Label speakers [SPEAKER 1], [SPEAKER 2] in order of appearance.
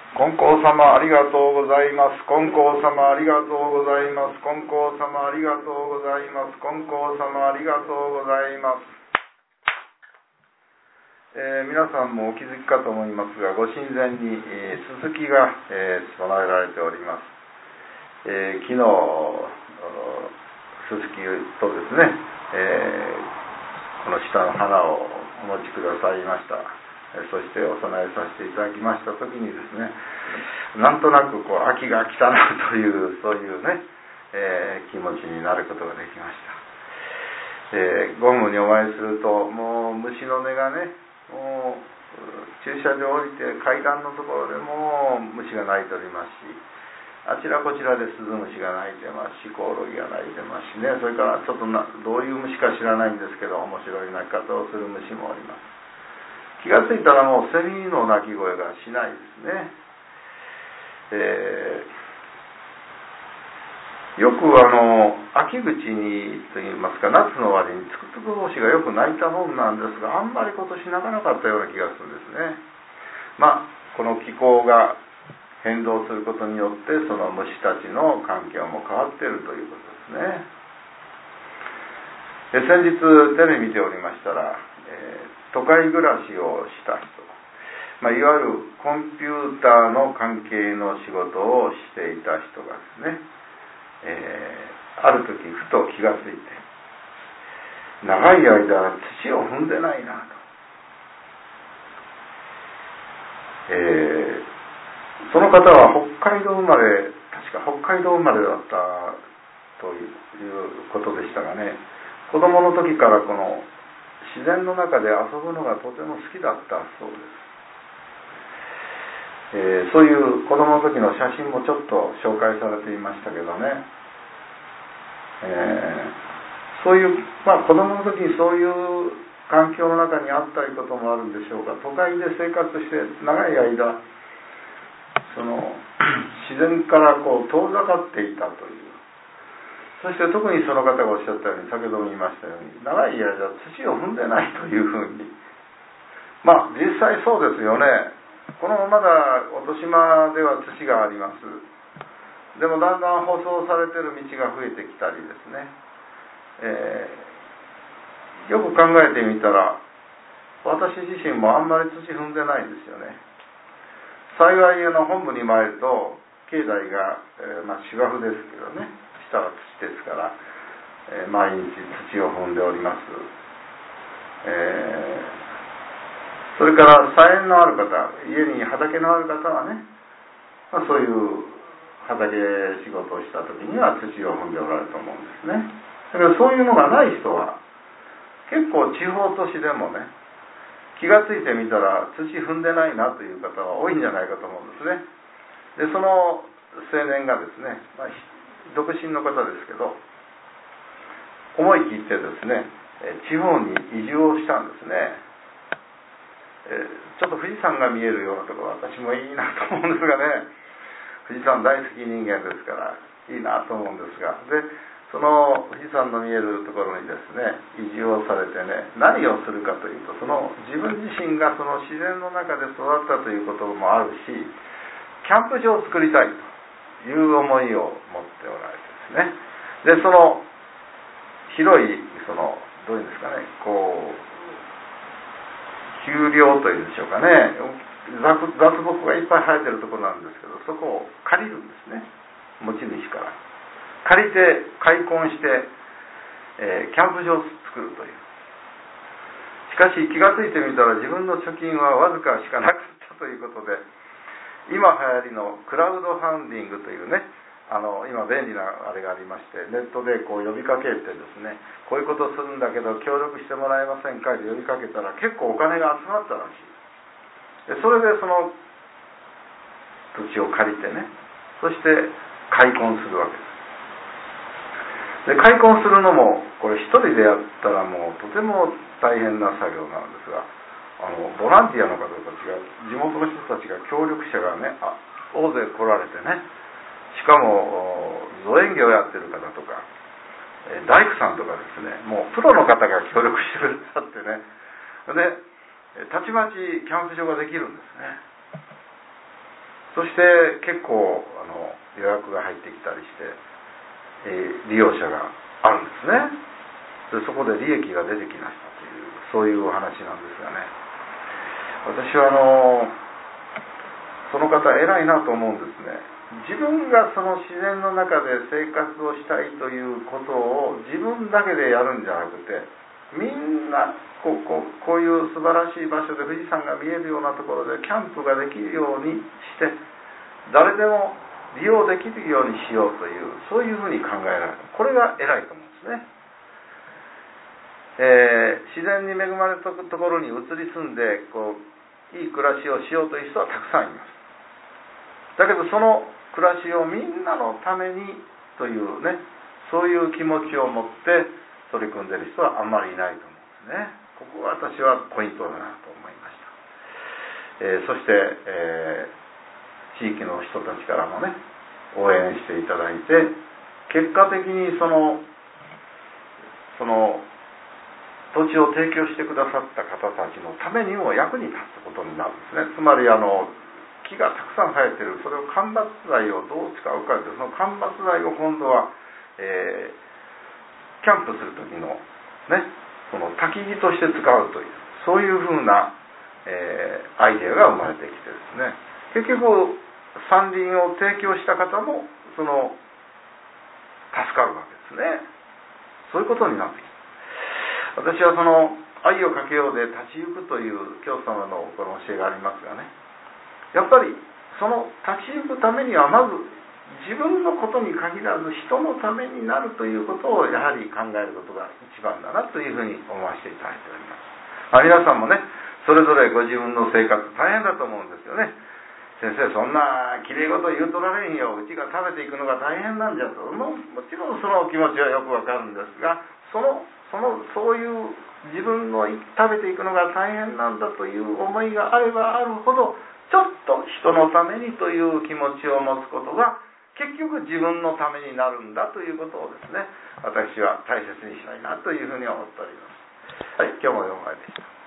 [SPEAKER 1] 金光様ありがとうございます。金光様ありがとうございます。金光様ありがとうございます。金光様ありがとうございます。皆さんもお気づきかと思いますが、ご神前に、すすきが、備えられております。昨日すすきとですね、この下の花をお持ちくださいました。そしてお供えさせていただきました時にですね、なんとなく秋が来たなというそういうね、気持ちになることができました。ゴムにお参りするともう虫の音がね、もう駐車場降りて階段のところでも虫が鳴いておりますし、あちらこちらでスズムシが鳴いてますし、コオロギが鳴いてますしね、それからちょっとどういう虫か知らないんですけど、面白い鳴き方をする虫もおります。気がついたらもうセミの鳴き声がしないですね。よく秋口にといいますか、夏の終わりにつくつく星がよく鳴いたもんなんですが、あんまり今年鳴かなかったような気がするんですね。この気候が変動することによってその虫たちの環境も変わっているということですね。先日テレビ見ておりましたら、都会暮らしをした人、いわゆるコンピューターの関係の仕事をしていた人がですね、ある時ふと気がついて、長い間土を踏んでないなと、その方は北海道生まれ、確か北海道生まれだったということでしたがね、子供の時からこの自然の中で遊ぶのがとても好きだったそうです。そういう子供の時の写真もちょっと紹介されていましたけどね、そういう、子供の時にそういう環境の中にあったりこともあるんでしょうが、都会で生活して長い間その自然から遠ざかっていたという、そして特にその方がおっしゃったように、先ほども言いましたように、長い間土を踏んでないというふうに、実際そうですよね。このまだ落島では土があります。でもだんだん舗装されている道が増えてきたりですね、よく考えてみたら、私自身もあんまり土踏んでないんですよね。幸い本部に参ると境内が、芝生ですけどね、下は土ですから、毎日土を踏んでおります。それから菜園のある方、家に畑のある方はね、そういう畑仕事をした時には土を踏んでおられると思うんですね。だからそういうのがない人は結構地方都市でもね、気がついてみたら土踏んでないなという方は多いんじゃないかと思うんですね。でその青年がですね、独身の方ですけど、思い切ってですね、地方に移住をしたんですね。ちょっと富士山が見えるようなところ、私もいいなと思うんですがね、富士山大好き人間ですからいいなと思うんですが、でその富士山の見えるところにですね移住をされてね、何をするかというと、その自分自身がその自然の中で育ったということもあるし、キャンプ場を作りたいという思いを持っておられてですね、でその広いどういうんですかね、丘陵というんでしょうかね、雑木がいっぱい生えてるところなんですけど、そこを借りるんですね。持ち主から借りて開墾して、キャンプ場を作るという。しかし気がついてみたら自分の貯金はわずかしかなかったということで、今流行りのクラウドファンディングというね、今便利なあれがありまして、ネットで呼びかけてですね、こういうことをするんだけど協力してもらえませんかと呼びかけたら結構お金が集まったらしい。でそれでその土地を借りてね、そして開墾するわけです。で開墾するのもこれ一人でやったらもうとても大変な作業なんですが、ボランティアの方たちが、地元の人たちが、協力者がね、大勢来られてね、しかも造園業をやってる方とか、大工さんとかですね、もうプロの方が協力してくださってね、でたちまちキャンプ場ができるんですね。そそして結構予約が入ってきたりして、利用者があるんですね。でそこで利益が出てきましたという、そういうお話なんですがね、私はその方偉いなと思うんですね。自分がその自然の中で生活をしたいということを自分だけでやるんじゃなくて、みんなこういう素晴らしい場所で富士山が見えるようなところでキャンプができるようにして、誰でも利用できるようにしようという、そういうふうに考えられる。これが偉いと思うんですね。自然に恵まれたところに移り住んでいい暮らしをしようという人はたくさんいます。だけどその暮らしをみんなのためにというね、そういう気持ちを持って取り組んでいる人はあんまりいないと思うんですね。ここが私はポイントだなと思いました。そして、地域の人たちからもね、応援していただいて、結果的にその土地を提供してくださった方たちのためにも役に立つことになるんですね。つまり木がたくさん生えている、それを間伐材をどう使うかという、その間伐材を今度は、キャンプする時のね、その焚き木として使うという、そういうふうな、アイデアが生まれてきてですね、結局山林を提供した方も助かるわけですね。そういうことになってきた。私は愛をかけようで立ち行くという教祖様のこの教えがありますがね、やっぱりその立ち行くためにはまず自分のことに限らず人のためになるということをやはり考えることが一番だなというふうに思わせていただいております。皆さんもね、それぞれご自分の生活大変だと思うんですよね。先生、そんなきれい事言うとられんよ、うちが食べていくのが大変なんじゃと、もちろんその気持ちはよくわかるんですが、そういう自分の食べていくのが大変なんだという思いがあればあるほど、ちょっと人のためにという気持ちを持つことが結局自分のためになるんだということをですね、私は大切にしたいなというふうに思っております。はい、今日も4回でした。